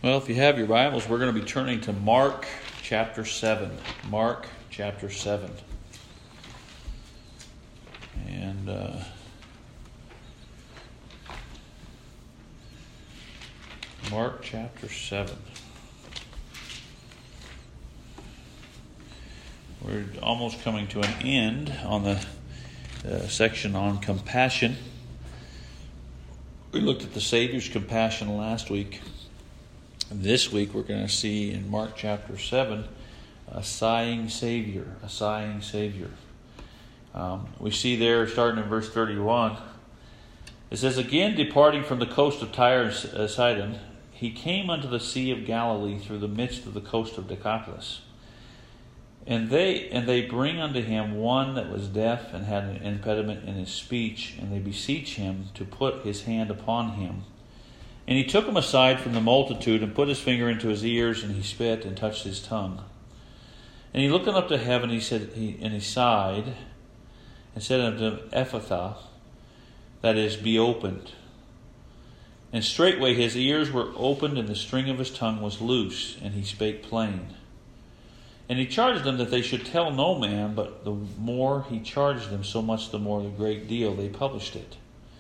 Well, if you have your Bibles, we're going to be turning to Mark chapter 7. Mark chapter 7. And Mark chapter 7. We're almost coming to an end on the section on compassion. We looked at the Savior's compassion last week. This week we're going to see in Mark chapter 7 a sighing Savior. A sighing Savior. We see there, starting in verse 31, it says, "Again, departing from the coast of Tyre and Sidon, he came unto the Sea of Galilee through the midst of the coast of Decapolis. And they bring unto him one that was deaf and had an impediment in his speech, and they beseech him to put his hand upon him. And he took him aside from the multitude, and put his finger into his ears, and he spit, and touched his tongue. And he looking up to heaven, he sighed, and said unto him, Ephphatha, that is, be opened. And straightway his ears were opened, and the string of his tongue was loose, and he spake plain. And he charged them that they should tell no man, but the more he charged them, so much the more the great deal they published it.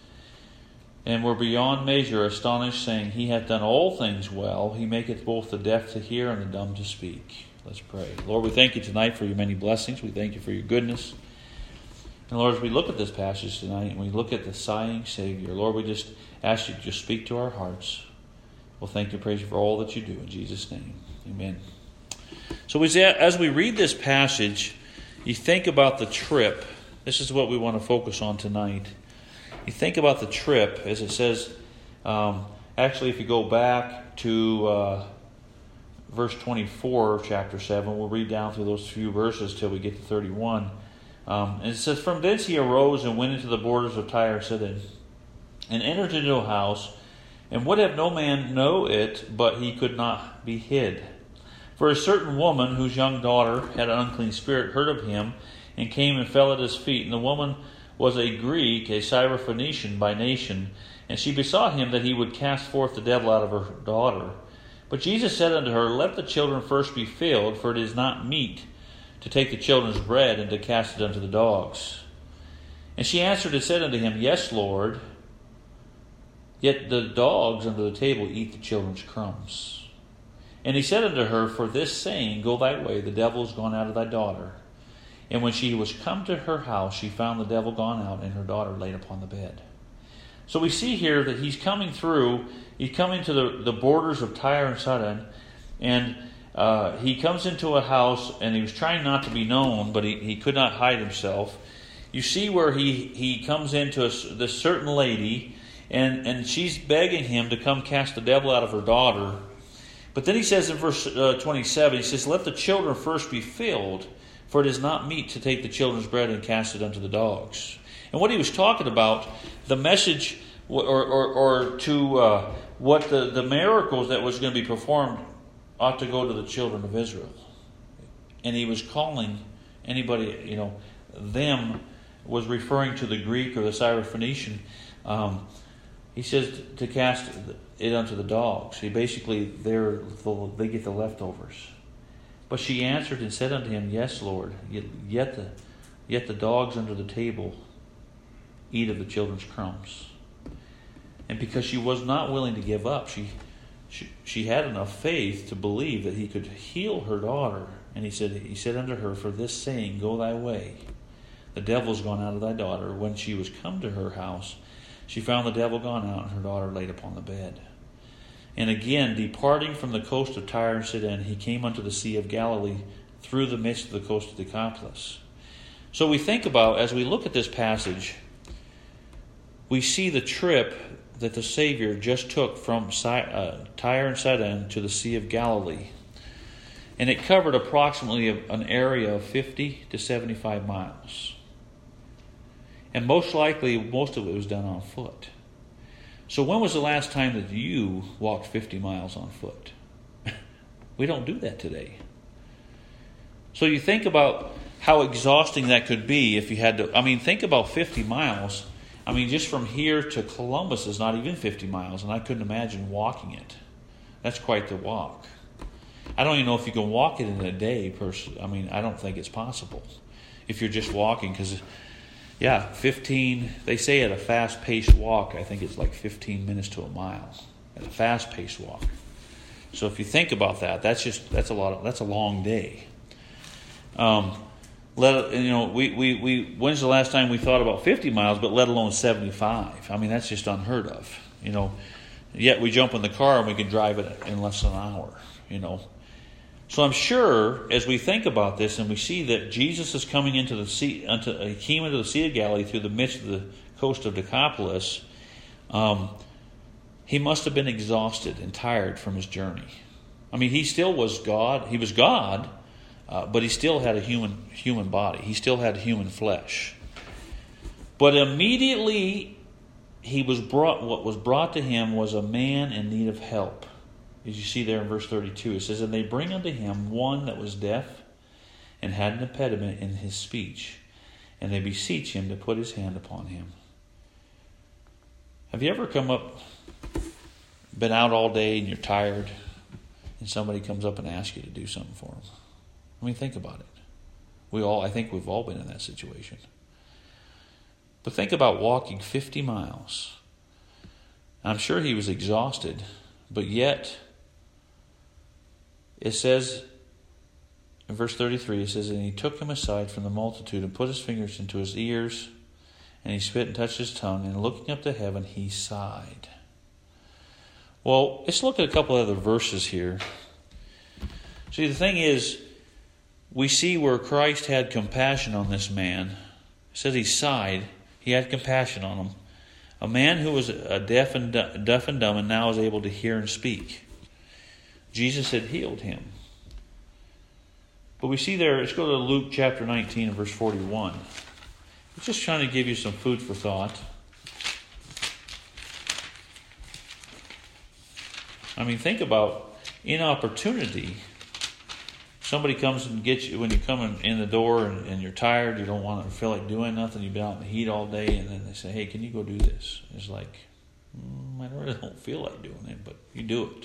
And were beyond measure astonished, saying, He hath done all things well. He maketh both the deaf to hear and the dumb to speak." Let's pray. Lord, we thank you tonight for your many blessings. We thank you for your goodness. And Lord, as we look at this passage tonight, and we look at the sighing Savior, Lord, we just ask you to just speak to our hearts. We'll thank you and praise you for all that you do. In Jesus' name, amen. So as we read this passage, you think about the trip. This is what we want to focus on tonight. You think about the trip, as it says, actually if you go back to verse 24 of chapter 7, we'll read down through those few verses till we get to 31. And it says, "From thence he arose and went into the borders of Tyre and Sidon, and entered into a house, and would have no man know it, but he could not be hid. For a certain woman, whose young daughter had an unclean spirit, heard of him, and came and fell at his feet. And the woman was a Greek, a Syrophoenician by nation, and she besought him that he would cast forth the devil out of her daughter. But Jesus said unto her, Let the children first be filled, for it is not meet to take the children's bread and to cast it unto the dogs. And she answered and said unto him, Yes, Lord, yet the dogs under the table eat the children's crumbs. And he said unto her, For this saying, go thy way, the devil is gone out of thy daughter. And when she was come to her house, she found the devil gone out, and her daughter laid upon the bed." So we see here that he's coming through, he's coming to the borders of Tyre and Sidon, and he comes into a house, and he was trying not to be known, but he could not hide himself. You see where he comes into this certain lady, and she's begging him to come cast the devil out of her daughter. But then he says in verse 27, he says, "Let the children first be filled, for it is not meet to take the children's bread and cast it unto the dogs." And what he was talking about, the message, or to what the miracles that was going to be performed ought to go to the children of Israel. And he was calling anybody, them was referring to the Greek or the Syrophoenician. He says to cast it unto the dogs. They get the leftovers. But she answered and said unto him, Yes, Lord, yet the dogs under the table eat of the children's crumbs. And because she was not willing to give up, she had enough faith to believe that he could heal her daughter. And he said unto her, For this saying, go thy way, the devil is gone out of thy daughter. When she was come to her house, she found the devil gone out, and her daughter laid upon the bed. And again, departing from the coast of Tyre and Sidon, he came unto the Sea of Galilee through the midst of the coast of Decapolis. So we think about, as we look at this passage, we see the trip that the Savior just took from Tyre and Sidon to the Sea of Galilee. And it covered approximately an area of 50 to 75 miles. And most likely, most of it was done on foot. So when was the last time that you walked 50 miles on foot? We don't do that today. So you think about how exhausting that could be if you had to... think about 50 miles. Just from here to Columbus is not even 50 miles, and I couldn't imagine walking it. That's quite the walk. I don't even know if you can walk it in a day. I don't think it's possible if you're just walking. Because, 15, they say at a fast-paced walk, I think it's like 15 minutes to a mile at a fast-paced walk. So if you think about that, that's a long day. When's the last time we thought about 50 miles, but let alone 75? I mean, that's just unheard of. Yet we jump in the car and we can drive it in less than an hour. So I'm sure as we think about this and we see that Jesus is coming into the sea, he came into the Sea of Galilee through the midst of the coast of Decapolis. He must have been exhausted and tired from his journey. I mean, he still was God. He was God, but he still had a human body. He still had human flesh. But immediately what was brought to him was a man in need of help. As you see there in verse 32, it says, "And they bring unto him one that was deaf and had an impediment in his speech, and they beseech him to put his hand upon him." Have you ever been out all day and you're tired, and somebody comes up and asks you to do something for them? I mean, think about it. I think we've all been in that situation. But think about walking 50 miles. I'm sure he was exhausted, but yet it says in verse 33, it says, "And he took him aside from the multitude and put his fingers into his ears, and he spit and touched his tongue, and looking up to heaven, he sighed." Well, let's look at a couple other verses here. See, the thing is, we see where Christ had compassion on this man. It says he sighed. He had compassion on him. A man who was deaf and dumb and now is able to hear and speak. Jesus had healed him. But we see there, let's go to Luke chapter 19 and verse 41. I'm just trying to give you some food for thought. I mean, think about inopportunity. Somebody comes and gets you when you come in the door and you're tired, you don't want to feel like doing nothing, you've been out in the heat all day, and then they say, "Hey, can you go do this?" It's like, I really don't feel like doing it, but you do it.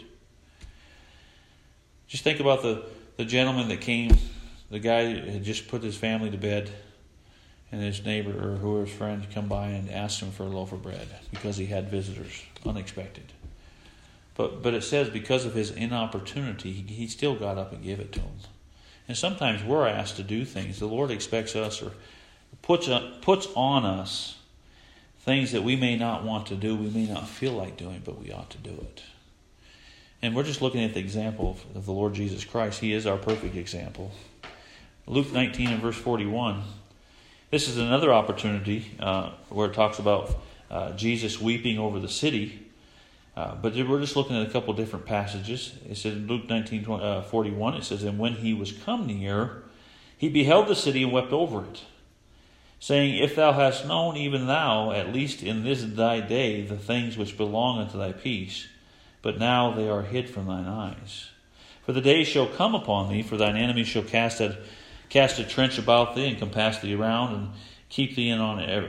Just think about the gentleman that came, the guy had just put his family to bed, and his neighbor or who his friend come by and asked him for a loaf of bread because he had visitors, unexpected. But it says because of his inopportunity, he still got up and gave it to him. And sometimes we're asked to do things. The Lord expects us or puts on us things that we may not want to do, we may not feel like doing, but we ought to do it. And we're just looking at the example of the Lord Jesus Christ. He is our perfect example. Luke 19 and verse 41. This is another opportunity where it talks about Jesus weeping over the city. But we're just looking at a couple of different passages. It says in Luke 19:41, it says, "And when he was come near, he beheld the city and wept over it, saying, If thou hast known, even thou, at least in this thy day, the things which belong unto thy peace, but now they are hid from thine eyes. For the days shall come upon thee, for thine enemies shall cast a trench about thee, and compass thee around, and keep in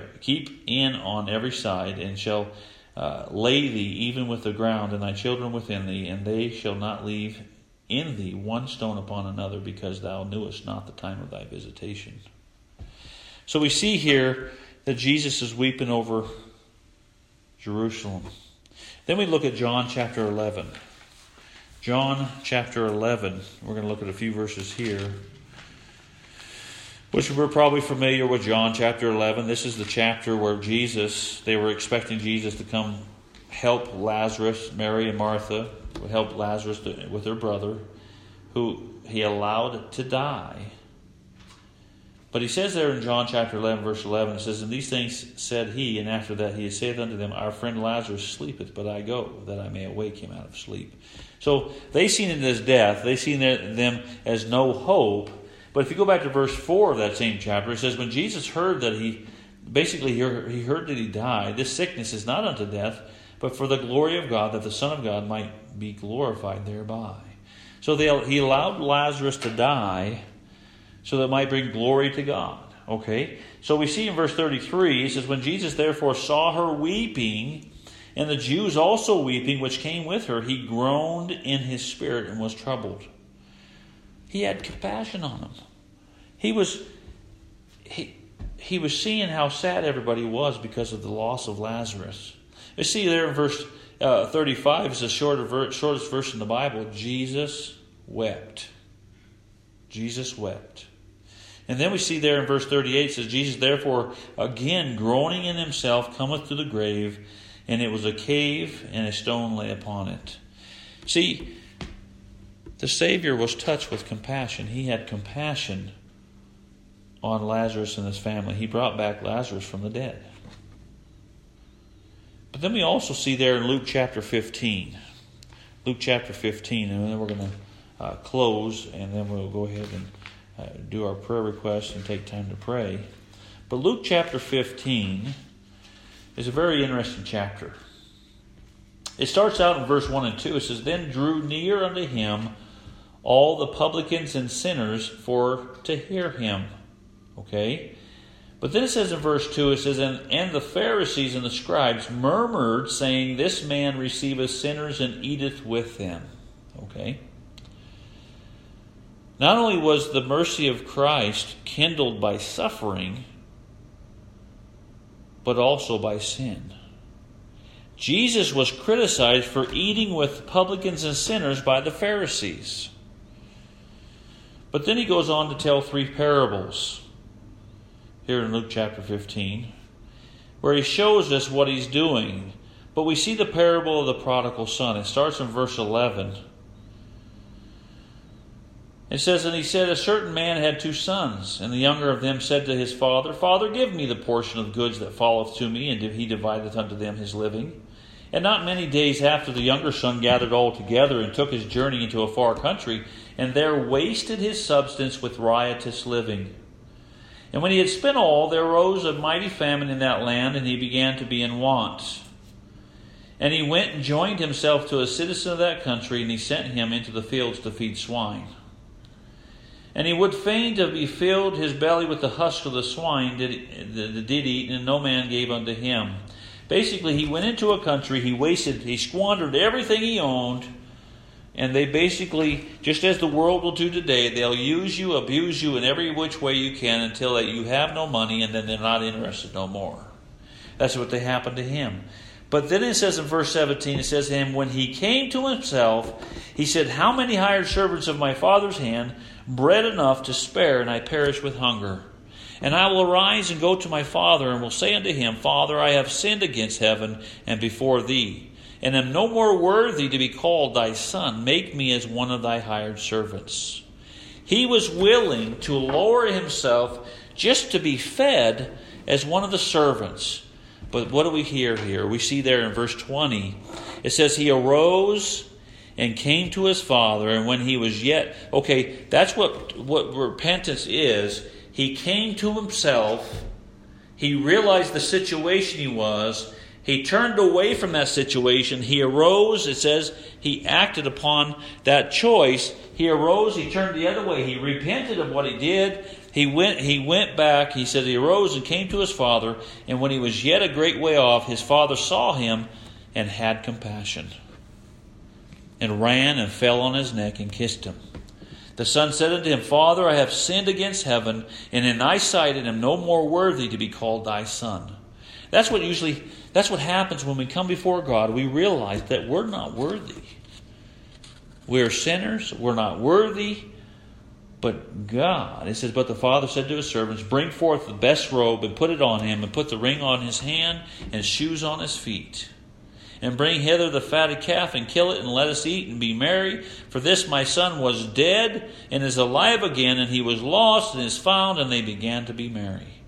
on every side, and shall lay thee even with the ground, and thy children within thee, and they shall not leave in thee one stone upon another, because thou knewest not the time of thy visitation." So we see here that Jesus is weeping over Jerusalem. Then we look at John chapter 11. John chapter 11. We're going to look at a few verses here, which we're probably familiar with. John chapter 11. This is the chapter where they were expecting Jesus to come help Lazarus. Mary and Martha would help Lazarus with her brother, who he allowed to die. But he says there in John chapter 11, verse 11, it says, "And these things said he, and after that he saith unto them, Our friend Lazarus sleepeth, but I go, that I may awake him out of sleep." So they seen it as death. They seen them as no hope. But if you go back to verse 4 of that same chapter, it says, when Jesus heard that he heard that he died, this sickness is not unto death, but for the glory of God, that the Son of God might be glorified thereby. So he allowed Lazarus to die so that it might bring glory to God. Okay? So we see in verse 33, it says, "When Jesus therefore saw her weeping, And the Jews also weeping, which came with her, he groaned in his spirit and was troubled. He had compassion on them. He was seeing how sad everybody was because of the loss of Lazarus. You see there in verse 35, it's the shortest verse in the Bible. Jesus wept. Jesus wept. And then we see there in verse 38, it says, Jesus therefore, again groaning in himself, cometh to the grave, and it was a cave, and a stone lay upon it. See, the Savior was touched with compassion. He had compassion on Lazarus and his family. He brought back Lazarus from the dead. But then we also see there in Luke chapter 15. Luke chapter 15, and then we're going to close, and then we'll go ahead and do our prayer requests and take time to pray. But Luke chapter 15 is a very interesting chapter. It starts out in verse 1 and 2. It says, Then drew near unto him all the publicans and sinners to hear him. Okay? But then it says in verse 2, it says, And the Pharisees and the scribes murmured, saying, This man receiveth sinners and eateth with them. Okay? Not only was the mercy of Christ kindled by suffering, but also by sin. Jesus was criticized for eating with publicans and sinners by the Pharisees. But then he goes on to tell 3 parables here in Luke chapter 15, where he shows us what he's doing. But we see the parable of the prodigal son. It starts in verse 11. It says, And he said, A certain man had 2 sons, and the younger of them said to his father, Father, give me the portion of goods that falleth to me. And he divideth unto them his living. And not many days after, the younger son gathered all together, and took his journey into a far country, and there wasted his substance with riotous living. And when he had spent all, there arose a mighty famine in that land, and he began to be in want. And he went and joined himself to a citizen of that country, and he sent him into the fields to feed swine. And he would fain to be filled his belly with the husk of the swine that did eat, and no man gave unto him. Basically, he went into a country, he squandered everything he owned, and they basically, just as the world will do today, they'll use you, abuse you in every which way you can until that you have no money, and then they're not interested no more. That's what they happened to him. But then it says in verse 17, it says, And when he came to himself, he said, How many hired servants of my father's hand, bread enough to spare, and I perish with hunger? And I will arise and go to my father, and will say unto him, Father, I have sinned against heaven and before thee, and am no more worthy to be called thy son. Make me as one of thy hired servants. He was willing to lower himself just to be fed as one of the servants. But what do we hear here? We see there in verse 20, it says, He arose and came to his father, and when he was yet... Okay, that's what repentance is. He came to himself. He realized the situation he was. He turned away from that situation. He arose. It says he acted upon that choice. He arose. He turned the other way. He repented of what he did. He went back. He said he arose and came to his father. And when he was yet a great way off, his father saw him and had compassion, and ran and fell on his neck and kissed him. The son said unto him, Father, I have sinned against heaven, and in thy sight and am no more worthy to be called thy son. That's what happens when we come before God. We realize that we're not worthy. We're sinners. We're not worthy. But God, it says, But the father said to his servants, Bring forth the best robe and put it on him, and put the ring on his hand and shoes on his feet. And bring hither the fatted calf, and kill it, and let us eat and be merry. For this my son was dead, and is alive again, and he was lost, and is found, and they began to be merry.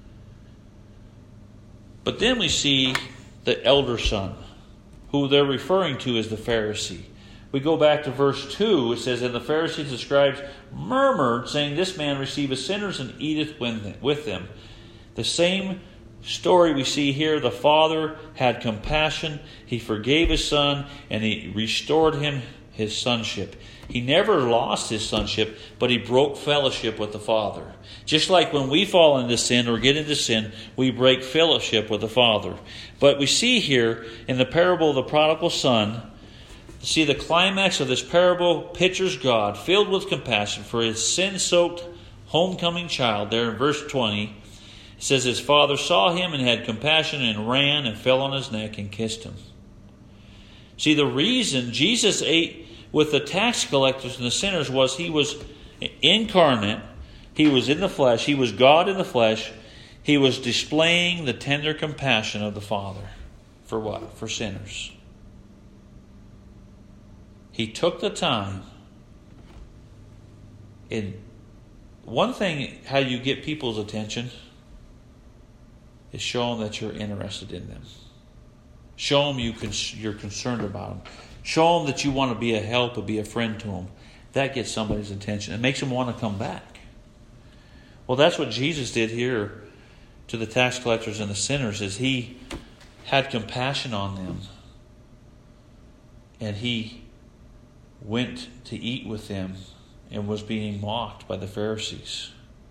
But then we see the elder son, who they're referring to as the Pharisee. We go back to verse 2. It says, And the Pharisees and the scribes murmured, saying, This man receiveth sinners and eateth with them. The same story we see here. The father had compassion. He forgave his son, and he restored him his sonship. He never lost his sonship, but he broke fellowship with the Father. Just like when we fall into sin or get into sin, we break fellowship with the Father. But we see here in the parable of the prodigal son, see the climax of this parable pictures God filled with compassion for his sin-soaked homecoming child. There in verse 20, it says, his father saw him and had compassion and ran and fell on his neck and kissed him. See, the reason Jesus ate with the tax collectors and the sinners was he was incarnate. He was in the flesh. He was God in the flesh. He was displaying the tender compassion of the Father. For what? For sinners. He took the time. And one thing, how you get people's attention is show them that you're interested in them. Show them you're concerned about them. Show them that you want to be a help or be a friend to them. That gets somebody's attention. It makes them want to come back. Well, that's what Jesus did here to the tax collectors and the sinners, is he had compassion on them. And he went to eat with them and was being mocked by the Pharisees.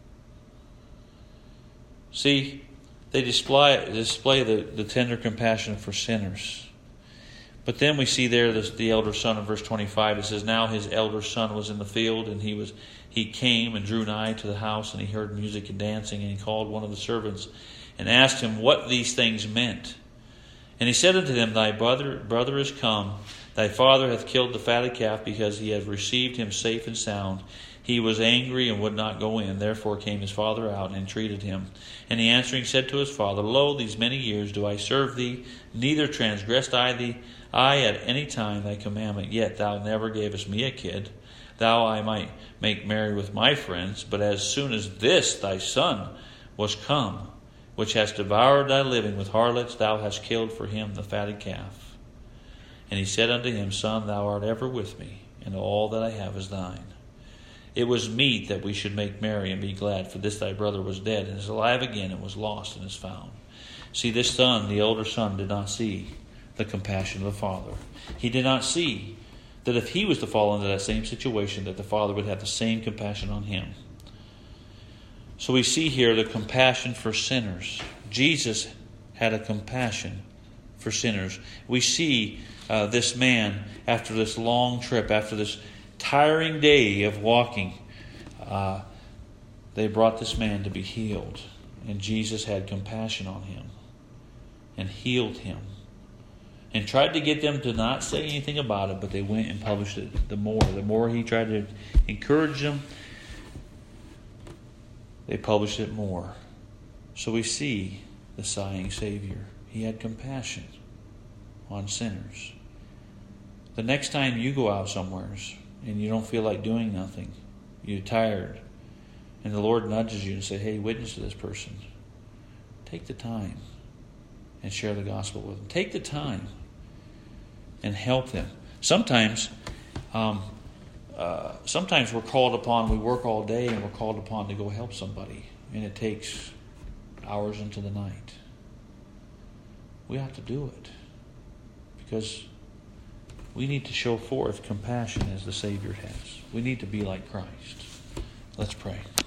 See, they display the tender compassion for sinners. But then we see there the elder son in verse 25. It says, now his elder son was in the field, and he came and drew nigh to the house, and he heard music and dancing, and he called one of the servants and asked him what these things meant. And he said unto them, thy brother is come. Thy father hath killed the fatted calf, because he hath received him safe and sound. He was angry and would not go in. Therefore came his father out and entreated him. And he answering said to his father, lo, these many years do I serve thee, neither transgressed I at any time thy commandment. Yet thou never gavest me a kid, thou I might make merry with my friends. But as soon as this thy son was come, which hast devoured thy living with harlots, thou hast killed for him the fatted calf. And he said unto him, son, thou art ever with me, and all that I have is thine. It was meet that we should make merry and be glad, for this thy brother was dead and is alive again, and was lost and is found. See, this son, the older son, did not see the compassion of the father. He did not see that if he was to fall into that same situation, that the father would have the same compassion on him. So we see here the compassion for sinners. Jesus had a compassion for sinners. We see this man, after this long trip, after this tiring day of walking, they brought this man to be healed. And Jesus had compassion on him and healed him. And tried to get them to not say anything about it, but they went and published it the more. The more he tried to encourage them, they published it more. So we see the sighing Savior. He had compassion on sinners. The next time you go out somewhere and you don't feel like doing nothing, you're tired, and the Lord nudges you and says, hey, witness to this person, take the time and share the gospel with them. Take the time and help them. Sometimes we're called upon, we work all day and we're called upon to go help somebody, and it takes hours into the night. We have to do it because we need to show forth compassion as the Savior has. We need to be like Christ. Let's pray.